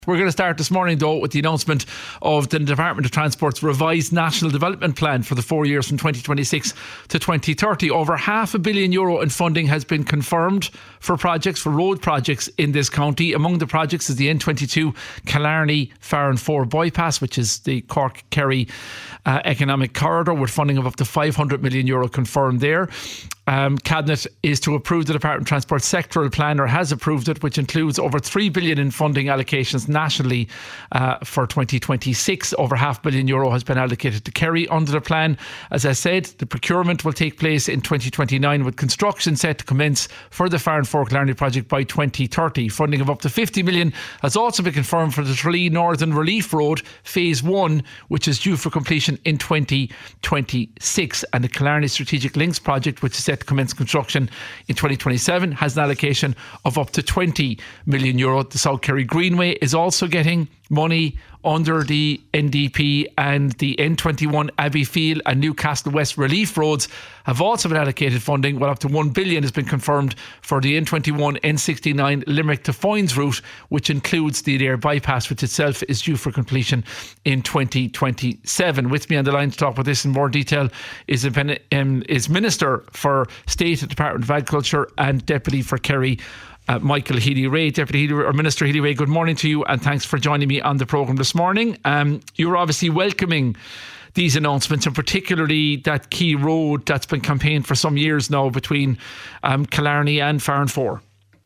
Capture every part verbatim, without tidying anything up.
We're going to start this morning, though, with the announcement of the Department of Transport's revised National Development Plan for the four years from twenty twenty-six to twenty thirty. Over half a billion euro in funding has been confirmed for projects, for road projects in this county. Among the projects is the N twenty-two Killarney Farranfore bypass, which is the Cork-Kerry uh, economic corridor, with funding of up to five hundred million euro confirmed there. Um, Cabinet is to approve the Department of Transport sectoral plan, or has approved it, which includes over three billion in funding allocations nationally uh, for twenty twenty-six. Over half a billion euro has been allocated to Kerry under the plan. As I said, the procurement will take place in twenty twenty-nine, with construction set to commence for the Farranfore Killarney project by twenty thirty. Funding of up to fifty million has also been confirmed for the Tralee Northern Relief Road Phase one, which is due for completion in twenty twenty-six. And the Killarney Strategic Links project, which is set to commence construction in twenty twenty-seven, has an allocation of up to twenty million euro. The South Kerry Greenway is also getting money under the N D P, and the N twenty-one Abbeyfield and Newcastle West relief roads have also been allocated funding, while up to one billion has been confirmed for the N twenty-one N sixty-nine Limerick to Foynes route, which includes the Adare bypass, which itself is due for completion in twenty twenty-seven. With me on the line to talk about this in more detail is, a, um, is Minister for State at the Department of Agriculture and Deputy for Kerry, Uh, Michael Healy-Rae. Deputy Healy, or Minister Healy-Rae, good morning to you, and thanks for joining me on the programme this morning. Um, you're obviously welcoming these announcements, and particularly that key road that's been campaigned for some years now between um, Killarney and Farranfore.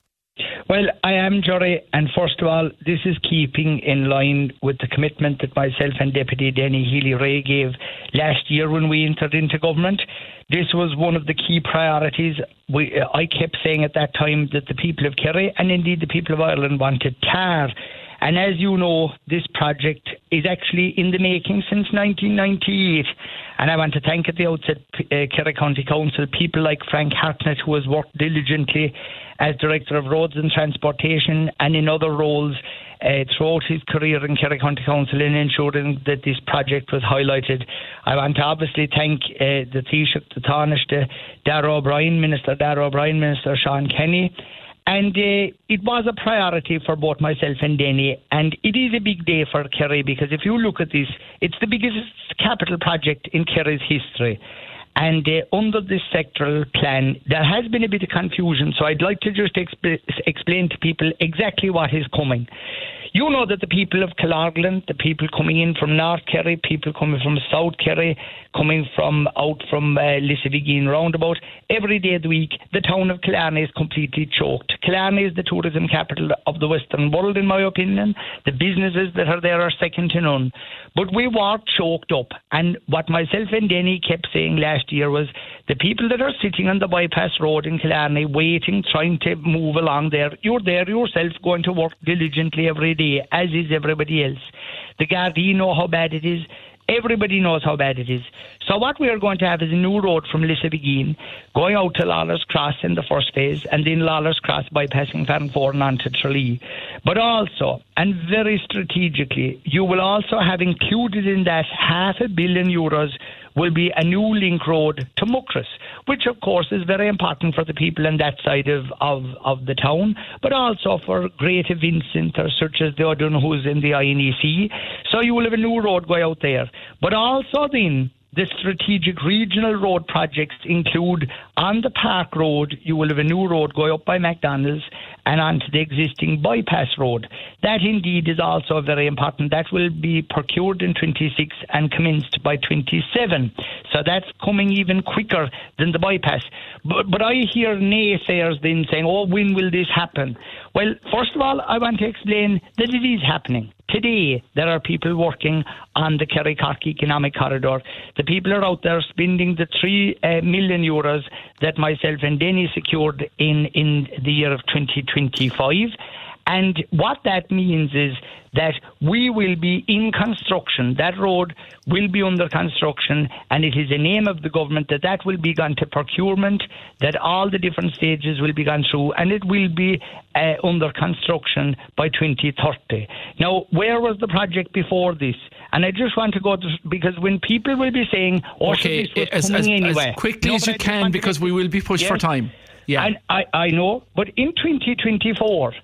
Well, I am, Jerry, and first of all, this is keeping in line with the commitment that myself and Deputy Denny Healy-Rae gave last year when we entered into government. This was one of the key priorities. We, uh, I kept saying at that time that the people of Kerry, and indeed the people of Ireland, wanted T A R. And as you know, this project is actually in the making since nineteen ninety-eight. And I want to thank at the outset uh, Kerry County Council, people like Frank Hartnett, who has worked diligently as Director of Roads and Transportation and in other roles uh, throughout his career in Kerry County Council in ensuring that this project was highlighted. I want to obviously thank uh, the Taoiseach, the Taoiseach, Darragh O'Brien, Minister Darragh O'Brien, Minister Sean Kenny. And uh, it was a priority for both myself and Denny, and it is a big day for Kerry, because if you look at this, it's the biggest capital project in Kerry's history. And uh, under this sectoral plan, there has been a bit of confusion, so I'd like to just exp- explain to people exactly what is coming. You know that the people of Killorglin, the people coming in from North Kerry, people coming from South Kerry, coming from out from uh, Lissadageen roundabout, every day of the week, the town of Killarney is completely choked. Killarney is the tourism capital of the Western world, in my opinion. The businesses that are there are second to none. But we were choked up. And what myself and Denny kept saying last year was the people that are sitting on the bypass road in Killarney, waiting, trying to move along there, you're there yourself going to work diligently every day, as is everybody else. The Gardaí know how bad it is. Everybody knows how bad it is. So what we are going to have is a new road from Lissadageen going out to Lawler's Cross in the first phase, and then Lawler's Cross bypassing Farranfore and on to Tralee. But also, and very strategically, you will also have included in that half a billion euros will be a new link road to Muckross, which of course is very important for the people on that side of, of, of the town, but also for great events centres such as the O'Donoghue's in the I N E C. So you will have a new road going out there. But also then, the strategic regional road projects include on the Park Road, you will have a new road going up by McDonald's and onto the existing bypass road. That indeed is also very important. That will be procured in twenty-six and commenced by twenty-seven. So that's coming even quicker than the bypass. But, but I hear naysayers then saying, oh, when will this happen? Well, first of all, I want to explain that it is happening. Today, there are people working on the Kerry-Cork Economic Corridor. The people are out there spending the three uh, million euros that myself and Denny secured in, in the year of twenty twenty-five. And what that means is that we will be in construction. That road will be under construction, and it is the name of the government that that will be gone to procurement, that all the different stages will be gone through, and it will be uh, under construction by twenty thirty. Now, where was the project before this? And I just want to go to, because when people will be saying, oh, okay, this was as, coming as, anyway. as quickly no, as you can, because we will be pushed yes, for time. Yeah, and I, I know, but in twenty twenty-four,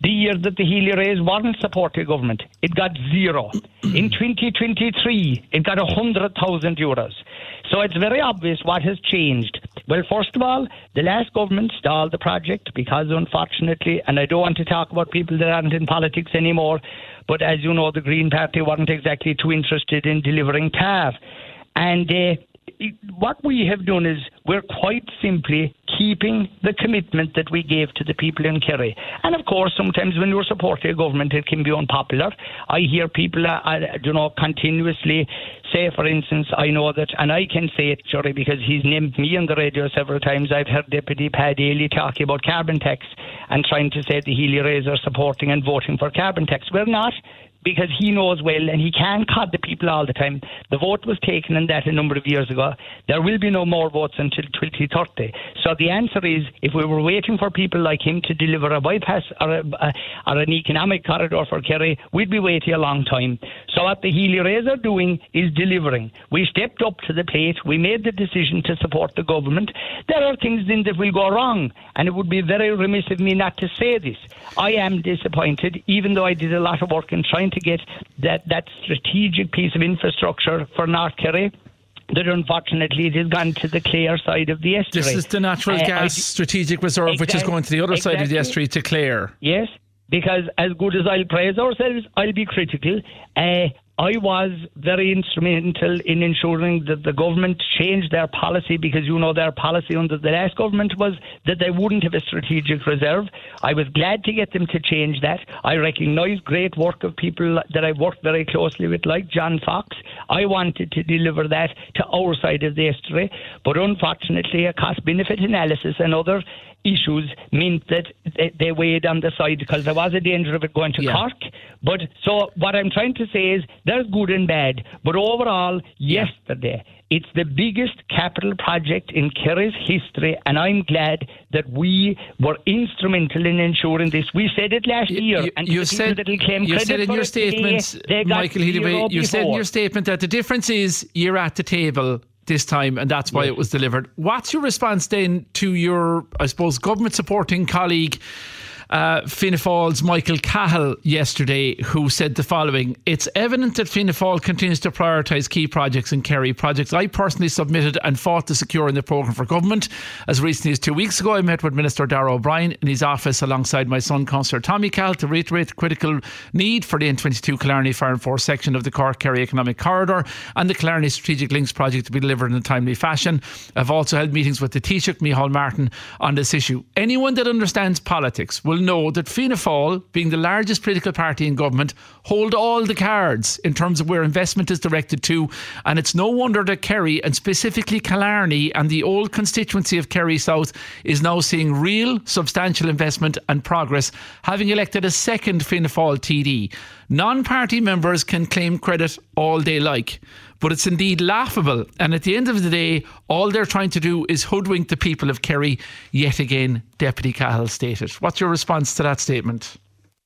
the year that the Healy Rays weren't supporting government, it got zero. In twenty twenty-three, it got one hundred thousand euros. So it's very obvious what has changed. Well, first of all, the last government stalled the project because, unfortunately, and I don't want to talk about people that aren't in politics anymore, but as you know, the Green Party weren't exactly too interested in delivering T A R. And uh, what we have done is we're quite simply keeping the commitment that we gave to the people in Kerry. And of course, sometimes when you're supporting a government, it can be unpopular. I hear people, uh, uh, you know, continuously say, for instance, I know that, and I can say it, Jerry, because he's named me on the radio several times. I've heard Deputy Pat Daly talking about carbon tax and trying to say the Healy Rays are supporting and voting for carbon tax. We're not, because he knows well, and he can't cod the people all the time. The vote was taken on that a number of years ago. There will be no more votes until twenty thirty. So the answer is, if we were waiting for people like him to deliver a bypass or, a, a, or an economic corridor for Kerry, we'd be waiting a long time. So what the Healy Rays are doing is delivering. We stepped up to the plate. We made the decision to support the government. There are things then that will go wrong, and it would be very remiss of me not to say this. I am disappointed, even though I did a lot of work in trying to get that, that strategic piece of infrastructure for North Kerry, that unfortunately it has gone to the Clare side of the estuary. This is the natural uh, gas d- strategic reserve, exactly, which is going to the other exactly. side of the estuary, to Clare. Yes, because as good as I'll praise ourselves, I'll be critical. Uh, I was very instrumental in ensuring that the government changed their policy, because you know their policy under the last government was that they wouldn't have a strategic reserve. I was glad to get them to change that. I recognise great work of people that I've worked very closely with, like John Fox. I wanted to deliver that to our side of the estuary, but unfortunately a cost-benefit analysis and other issues meant that they, they weighed on the side, because there was a danger of it going to yeah. Cork. But so what I'm trying to say is there's good and bad, but overall, yeah. yesterday it's the biggest capital project in Kerry's history, and I'm glad that we were instrumental in ensuring this. We said it last you, year, you, and you said, you said in your statement, Michael Healy, you said in your statement that the difference is you're at the table this time, and that's why yes. it was delivered. What's your response then to your, I suppose, government supporting colleague uh, Fianna Fáil's Michael Cahill yesterday, who said the following: "It's evident that Fianna Fáil continues to prioritise key projects in Kerry, projects I personally submitted and fought to secure in the programme for government. As recently as two weeks ago, I met with Minister Darragh O'Brien in his office alongside my son, Councillor Tommy Cahill, to reiterate the critical need for the N twenty-two Killarney Farnforth section of the Cork-Kerry Economic Corridor and the Killarney Strategic Links project to be delivered in a timely fashion. I've also held meetings with the Taoiseach, Micheál Martin, on this issue." Anyone that understands politics will know that Fianna Fáil, being the largest political party in government, hold all the cards in terms of where investment is directed to, and it's no wonder that Kerry, and specifically Killarney and the old constituency of Kerry South, is now seeing real substantial investment and progress, having elected a second Fianna Fáil T D. Non-party members can claim credit all they like, but it's indeed laughable, and at the end of the day, all they're trying to do is hoodwink the people of Kerry yet again, Deputy Cahill stated. What's your response to that statement?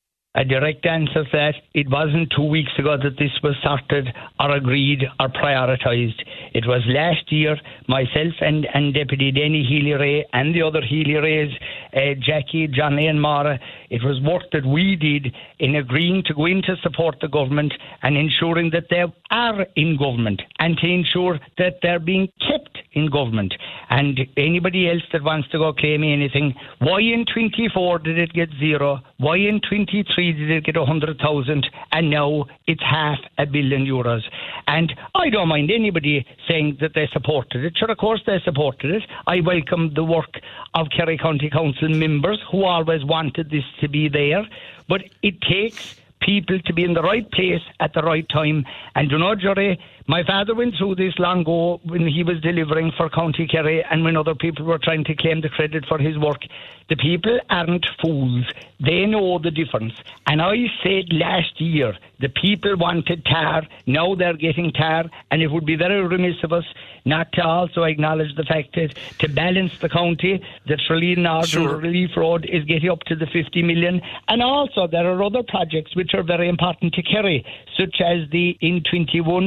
A direct answer to that: it wasn't two weeks ago that this was sorted or agreed or prioritised. It was last year, myself and, and Deputy Denny Healy-Rae and the other Healy-Rays, uh, Jackie, Johnny and Mara. It was work that we did in agreeing to go in to support the government and ensuring that they are in government and to ensure that they're being kept in government. And anybody else that wants to go claiming anything, why in twenty-four did it get zero? Why in twenty-three did it get one hundred thousand? And now it's half a billion euros. And I don't mind anybody saying that they supported it. Sure, of course they supported it. I welcome the work of Kerry County Council members who always wanted this to be there. But it takes people to be in the right place at the right time. And you know, Jerry, my father went through this long ago when he was delivering for County Kerry and when other people were trying to claim the credit for his work. The people aren't fools. They know the difference. And I said last year, the people wanted T A R. Now they're getting T A R. And it would be very remiss of us not to also acknowledge the fact that to balance the county, the Tralee North sure. Relief Road is getting up to the fifty million. And also there are other projects which are very important to Kerry, such as the N twenty-one uh,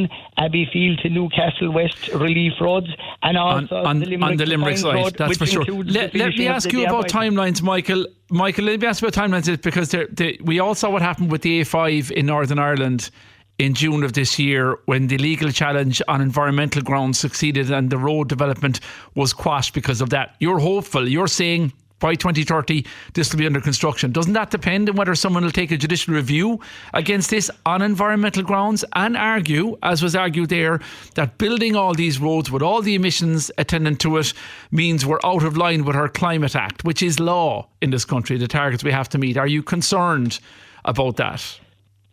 Abbeyfield to Newcastle West relief roads, and also on, on, the Limerick, on the Limerick side, road, that's for sure. Let, let me ask you about timelines, Michael. Michael, let me ask you about timelines, because they're, they, we all saw what happened with the A five in Northern Ireland in June of this year, when the legal challenge on environmental grounds succeeded and the road development was quashed because of that. You're hopeful. You're saying by twenty thirty this will be under construction. Doesn't that depend on whether someone will take a judicial review against this on environmental grounds and argue, as was argued there, that building all these roads with all the emissions attendant to it means we're out of line with our Climate Act, which is law in this country, the targets we have to meet? Are you concerned about that?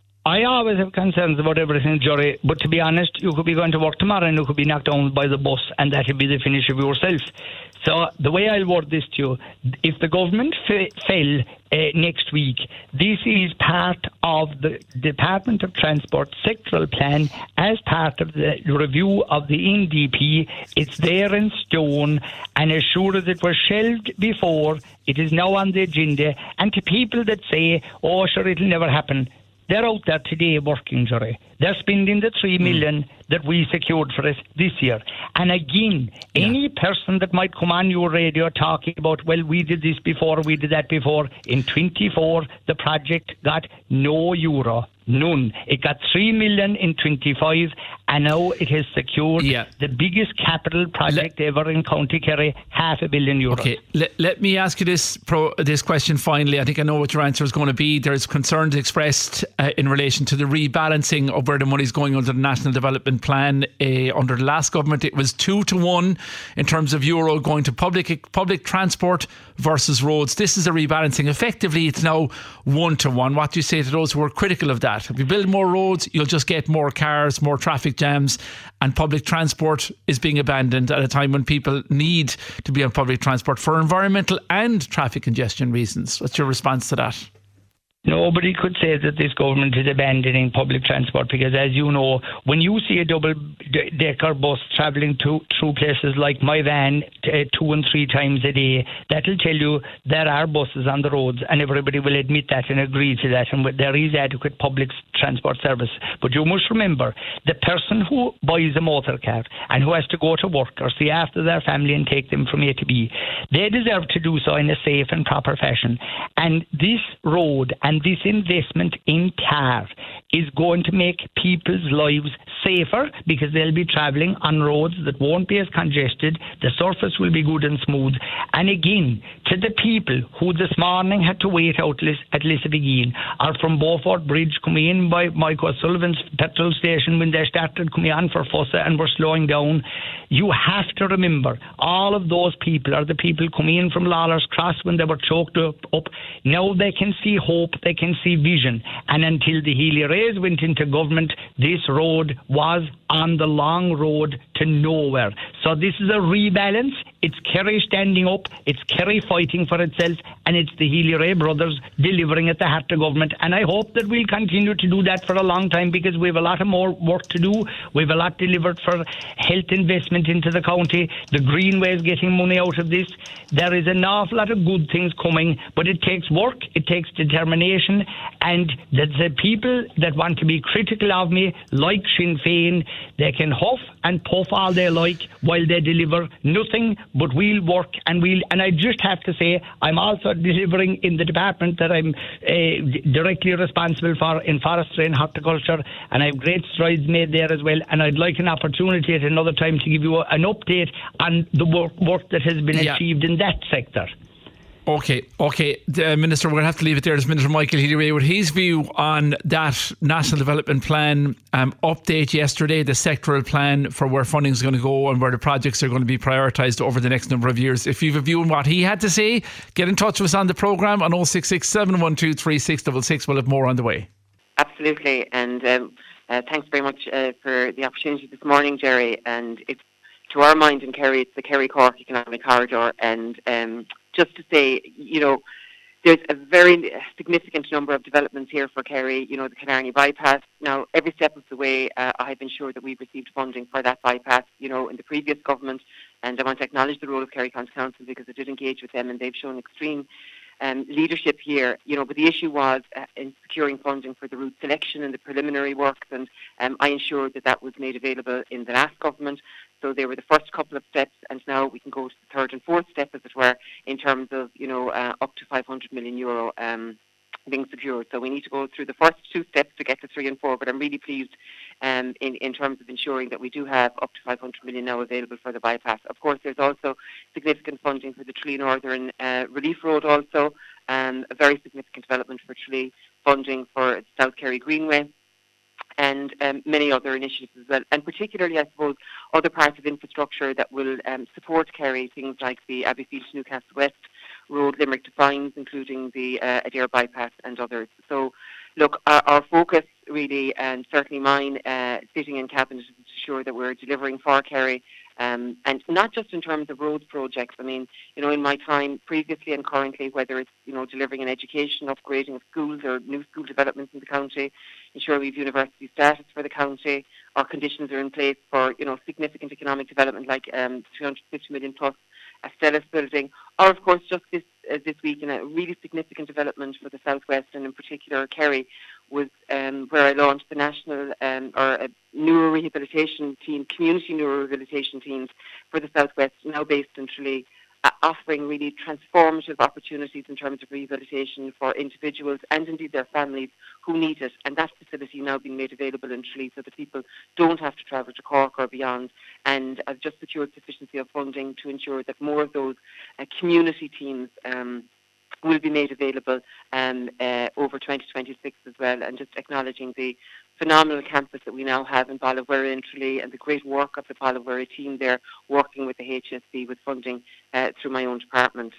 I always have concerns about everything, Jerry, but to be honest, you could be going to work tomorrow and you could be knocked down by the bus, and that would be the finish of yourself. So the way I'll word this to you, if the government fa- fell uh, next week, this is part of the Department of Transport sectoral plan as part of the review of the N D P. It's there in stone, and as sure as it was shelved before, it is now on the agenda. And to people that say, oh, sure, it'll never happen, they're out there today working, Jerry. They're spending the three million mm. that we secured for us this year. And again, yeah. any person that might come on your radio talking about, well, we did this before, we did that before. In twenty-four, the project got no euro. None. It got three million in twenty-five, and now it has secured yeah. the biggest capital project let, ever in County Kerry, half a billion euros. Okay, let, let me ask you this pro, this question finally. I think I know what your answer is going to be. There's concerns expressed uh, in relation to the rebalancing of where the money is going under the National Development Plan. Uh, under the last government, it was two to one in terms of euro going to public public transport versus roads. This is a rebalancing. Effectively, it's now one to one. What do you say to those who are critical of that? If you build more roads, you'll just get more cars, more traffic jams, and public transport is being abandoned at a time when people need to be on public transport for environmental and traffic congestion reasons. What's your response to that? Nobody could say that this government is abandoning public transport, because, as you know, when you see a double-decker bus travelling to, through places like my van uh, two and three times a day, that'll tell you there are buses on the roads, and everybody will admit that and agree to that, and there is adequate public transport service. But you must remember, the person who buys a motor car and who has to go to work or see after their family and take them from A to B, they deserve to do so in a safe and proper fashion. And this road and this investment in car is going to make people's lives safer, because they'll be travelling on roads that won't be as congested. The surface will be good and smooth. And again, to the people who this morning had to wait out at Lissabeguin or from Beaufort Bridge coming in by Mike O'Sullivan's petrol station when they started coming on for Fossa and were slowing down, you have to remember, all of those people are the people coming in from Lawler's Cross when they were choked up. up. Now they can see hope, they can see vision. And until the Healy Rays went into government, this road was on the long road to nowhere. So this is a rebalance. It's Kerry standing up, it's Kerry fighting for itself, and it's the Healy Ray brothers delivering at the heart of government. And I hope that we'll continue to do that for a long time, because we have a lot of more work to do. We have a lot delivered for health investment into the county. The Greenway is getting money out of this. There is an awful lot of good things coming, but it takes work, it takes determination, and that the people that want to be critical of me, like Sinn Féin, they can huff and puff all they like while they deliver nothing, but we'll work and we'll, and I just have to say, I'm also delivering in the department that I'm uh, directly responsible for in forestry and horticulture, and I have great strides made there as well, and I'd like an opportunity at another time to give you an update on the work, work that has been yeah. achieved in that sector. Okay, okay. The Minister, we're going to have to leave it there. There's Minister Michael Healy with his view on that National Development Plan um, update yesterday, the sectoral plan for where funding is going to go and where the projects are going to be prioritised over the next number of years. If you've a view on what he had to say, get in touch with us on the programme on oh six six, seven one two, three six six six. We'll have more on the way. Absolutely. And um, uh, thanks very much uh, for the opportunity this morning, Jerry. And it's, to our mind in Kerry, it's the Kerry-Cork Economic Corridor. And um, just to say, you know, there's a very significant number of developments here for Kerry. You know, the Killarney bypass. Now, every step of the way, uh, I've been sure that we've received funding for that bypass, you know, in the previous government. And I want to acknowledge the role of Kerry County Council, because I did engage with them and they've shown extreme um, leadership here, you know, but the issue was uh, in securing funding for the route selection and the preliminary works, and um, I ensured that that was made available in the last government. So they were the first couple of steps, and now we can go to the third and fourth step, as it were, in terms of, you know, uh, up to five hundred million euro um, being secured. So we need to go through the first two steps to get to three and four, but I'm really pleased um, in, in terms of ensuring that we do have up to five hundred million now available for the bypass. Of course, there's also significant funding for the Tralee Northern uh, Relief Road also, um, a very significant development for Tralee, funding for South Kerry Greenway, and um, many other initiatives as well, and particularly, I suppose, other parts of infrastructure that will um, support Kerry, things like the Abbeyfield to Newcastle West Road, Limerick to Fines, including the uh, Adair bypass and others. So, look, our, our focus really, and certainly mine, uh, sitting in Cabinet, is to ensure that we're delivering for Kerry, um, and not just in terms of roads projects. I mean, you know, in my time previously and currently, whether it's, you know, delivering an education, upgrading of schools or new school developments in the county, ensure we have university status for the county, our conditions are in place for, you know, significant economic development like um, three hundred fifty million plus a Stellis building, or of course just this uh, this week in a really significant development for the Southwest and in particular Kerry was um, where I launched the national um, or a neurorehabilitation team, community neurorehabilitation teams for the Southwest, now based in Tralee, uh, offering really transformative opportunities in terms of rehabilitation for individuals and indeed their families who need it. And that facility now being made available in Tralee so that people don't have to travel to Cork or beyond. And I've just secured sufficiency of funding to ensure that more of those uh, community teams um, will be made available um, uh, over twenty twenty-six as well, and just acknowledging the phenomenal campus that we now have in Ballawera in Tralee and the great work of the Ballawera team there working with the H S C with funding uh, through my own department.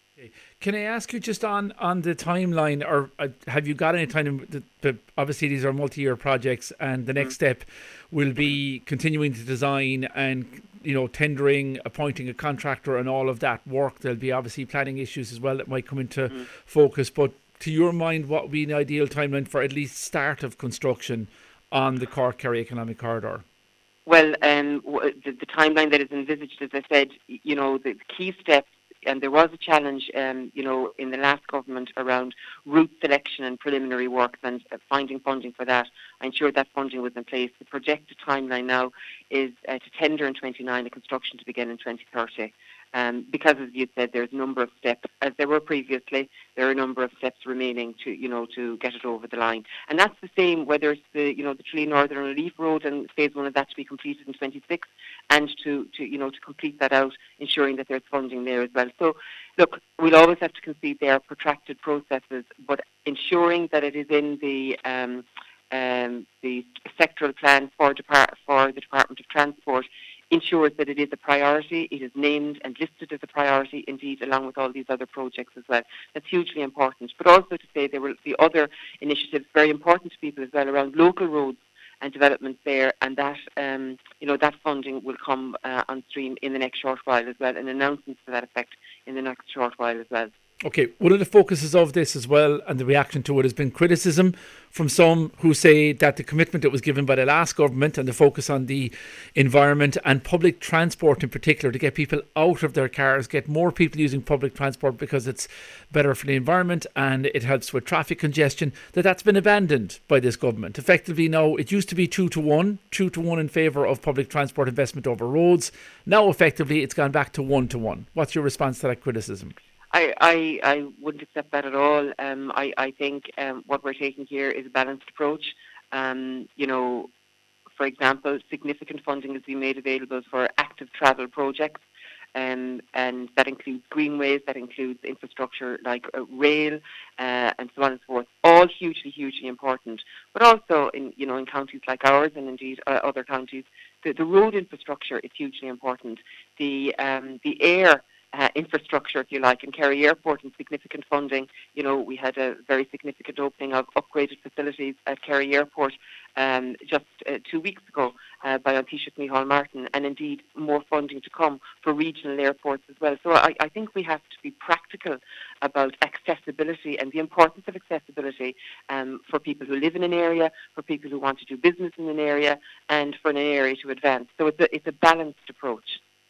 Can I ask you just on, on the timeline, or uh, have you got any time? The, the, obviously, these are multi-year projects, and the next mm. step will be continuing to design and, you know, tendering, appointing a contractor, and all of that work. There'll be obviously planning issues as well that might come into mm. focus. But to your mind, what would be an ideal timeline for at least start of construction on the Cork-Kerry Economic Corridor? Well, um, the, the timeline that is envisaged, as I said, you know, the key steps. And there was a challenge, um, you know, in the last government around route selection and preliminary works and uh, finding funding for that. I ensured that funding was in place. The projected timeline now is uh, to tender in twenty-nine, the construction to begin in twenty thirty. Um, because, as you said, there's a number of steps, as there were previously, there are a number of steps remaining to, you know, to get it over the line. And that's the same whether it's the, you know, the Tralee Northern Relief Road and phase one of that to be completed in twenty-six, and to, to, you know, to complete that out, ensuring that there's funding there as well. So, look, we'll always have to concede there are protracted processes, but ensuring that it is in the um, um, the sectoral plan for depart- for the Department of Transport ensures that it is a priority. It is named and listed as a priority, indeed, along with all these other projects as well. That's hugely important. But also to say there will be other initiatives very important to people as well around local roads and developments there, and that um, you know that funding will come uh, on stream in the next short while as well, and announcements to that effect in the next short while as well. Okay, one of the focuses of this as well, and the reaction to it, has been criticism from some who say that the commitment that was given by the last government and the focus on the environment and public transport in particular, to get people out of their cars, get more people using public transport because it's better for the environment and it helps with traffic congestion, that that's been abandoned by this government. Effectively now, it used to be two to one, two to one in favour of public transport investment over roads. Now effectively it's gone back to one to one. What's your response to that criticism? I, I, I wouldn't accept that at all. Um, I, I think um, what we're taking here is a balanced approach. Um, you know, for example, significant funding has been made available for active travel projects, um, and that includes greenways, that includes infrastructure like uh, rail, uh, and so on and so forth. All hugely, hugely important. But also in, you know, in counties like ours and indeed uh, other counties, the, the road infrastructure is hugely important. The, um, the air Uh, infrastructure, if you like, in Kerry Airport, and significant funding. You know, we had a very significant opening of upgraded facilities at Kerry Airport um, just uh, two weeks ago uh, by An Taoiseach Micheál Martin, and indeed more funding to come for regional airports as well. So I, I think we have to be practical about accessibility and the importance of accessibility um, for people who live in an area, for people who want to do business in an area, and for an area to advance. So it's a, it's a balanced approach.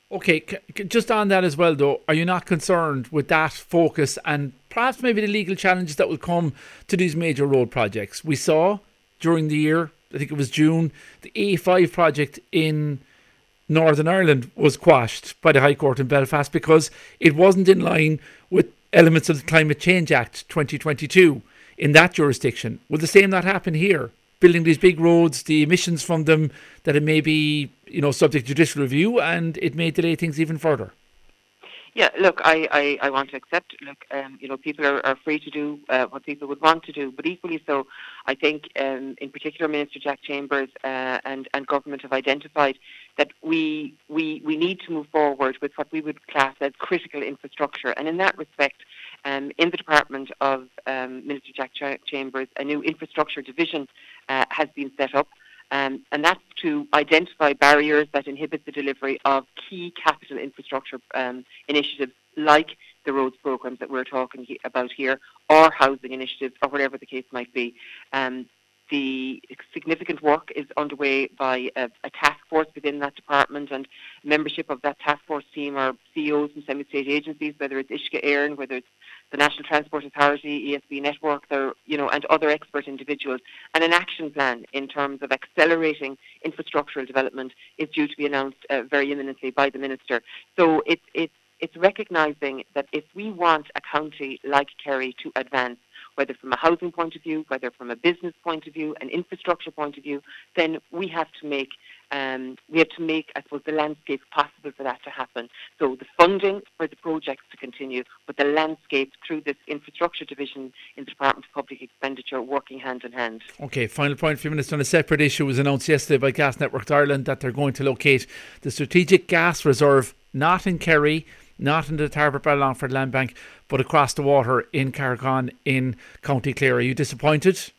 Okay, c- c- just on that as well, though, are you not concerned with that focus and perhaps maybe the legal challenges that will come to these major road projects? We saw during the year, I think it was June, the A five project in Northern Ireland was quashed by the High Court in Belfast because it wasn't in line with elements of the Climate Change Act twenty twenty-two in that jurisdiction. Will the same not happen here? Building these big roads, the emissions from them, that it may be, you know, subject to judicial review and it may delay things even further. Yeah, look, I, I, I want to accept, look, um, you know, people are, are free to do uh, what people would want to do, but equally so, I think, um, in particular, Minister Jack Chambers uh, and, and government have identified that we, we, we need to move forward with what we would class as critical infrastructure. And in that respect, um, in the Department of um, Minister Jack Ch- Chambers, a new infrastructure division uh, has been set up. Um, and that's to identify barriers that inhibit the delivery of key capital infrastructure um, initiatives like the roads programmes that we're talking he- about here, or housing initiatives, or whatever the case might be. Um, the significant work is underway by a, a task force within that department, and membership of that task force team are C E Os from semi-state agencies, whether it's Ishka Éireann, whether it's the National Transport Authority, E S B Network, there, you know, and other expert individuals. And an action plan in terms of accelerating infrastructural development is due to be announced uh, very imminently by the Minister. So it's it's it's recognising that if we want a county like Kerry to advance, whether from a housing point of view, whether from a business point of view, an infrastructure point of view, then we have to make um, we have to make, I suppose, the landscape possible for that to happen. So the funding for the projects to continue, but the landscape through this infrastructure division in the Department of Public Expenditure working hand in hand. Okay, final point for you, Minister. On a separate issue, was announced yesterday by Gas Networks Ireland that they're going to locate the Strategic Gas Reserve, not in Kerry, not in the Tarbert Ballylongford Land Bank, but across the water in Carrickon in County Clare. Are you disappointed?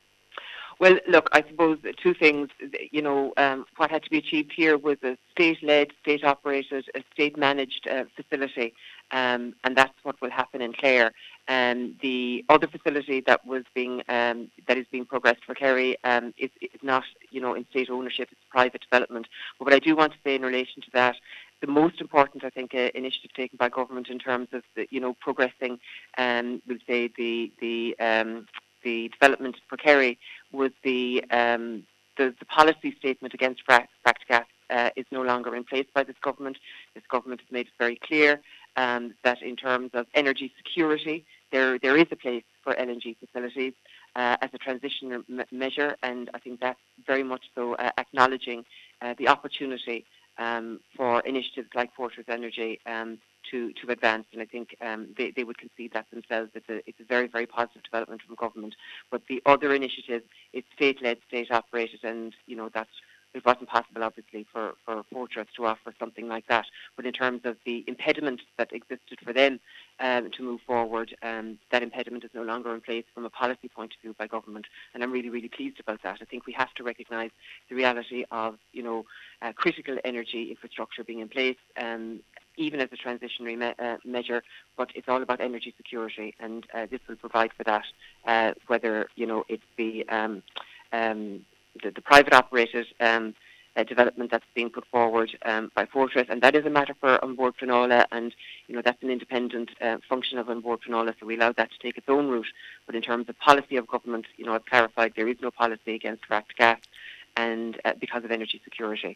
Well, look, I suppose two things. You know, um, what had to be achieved here was a state-led, state-operated, a state-managed uh, facility, um, and that's what will happen in Clare. And the other facility that was being um, that is being progressed for Kerry um, is, is not, you know, in state ownership; it's private development. But what I do want to say in relation to that, the most important, I think, uh, initiative taken by government in terms of, the, you know, progressing, um, we'll say the the um, the development for Kerry was the um, the, the policy statement against frack, fracked gas uh, is no longer in place by this government. This government has made it very clear um, that in terms of energy security, there there is a place for L N G facilities uh, as a transition me- measure, and I think that's very much so uh, acknowledging uh, the opportunity um, for initiatives like Fortress Energy um, to, to advance, and I think um, they, they would concede that themselves. It's a, it's a very, very positive development from government. But the other initiative is state-led, state-operated, and, you know, that's it wasn't possible, obviously, for, for Fortress to offer something like that. But in terms of the impediment that existed for them um, to move forward, um, that impediment is no longer in place from a policy point of view by government. And I'm really, really pleased about that. I think we have to recognise the reality of, you know, uh, critical energy infrastructure being in place, um, even as a transitionary me- uh, measure, but it's all about energy security, and uh, this will provide for that, uh, whether, you know, it's the... Um, um, The, the private operated um, uh, development that's being put forward um, by Fortress, and that is a matter for An Bord Pleanála, and you know that's an independent uh, function of An Bord Pleanála, so we allow that to take its own route. But in terms of policy of government, you know, I've clarified there is no policy against fracked gas, and uh, because of energy security.